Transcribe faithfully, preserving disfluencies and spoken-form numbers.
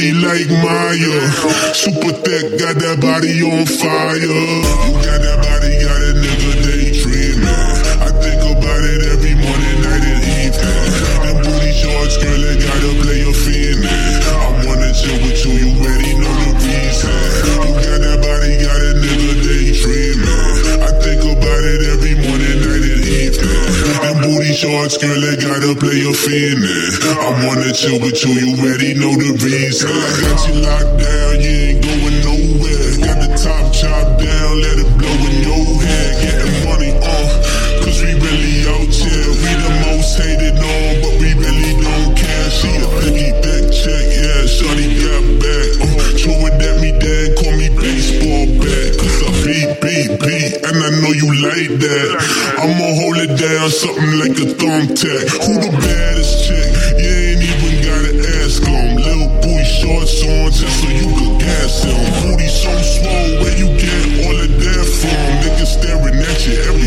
booty like Maya. Super thick, got that body on fire. You got that body, got a nigga daydreaming. I think about it every morning, night and evening. Them booty shorts, girl, they gotta play your feeling. I wanna chill with you, you already know the reason. You got that body, got a nigga daydreaming. I think about it every morning, night and evening. Them booty shorts, girl, they gotta play your feeling. I wanna chill with you, you already know the reason. I got you locked down, you ain't going nowhere. Got the top chopped down, let it blow in your head. Getting money on, cause we really out here. We the most hated on, but we really don't care. She a picky, thick chick, yeah, shorty got back. Uh, throw it at me, then call me baseball bat. Cause I beat, beat, beat, and I know you like that. I'ma hold it down, something like a thumbtack. Who the baddest chick? You ain't even gotta ask them. Little booty shorts on just so you could gas them. Booty so swole, where you get all of that from? Niggas staring at you every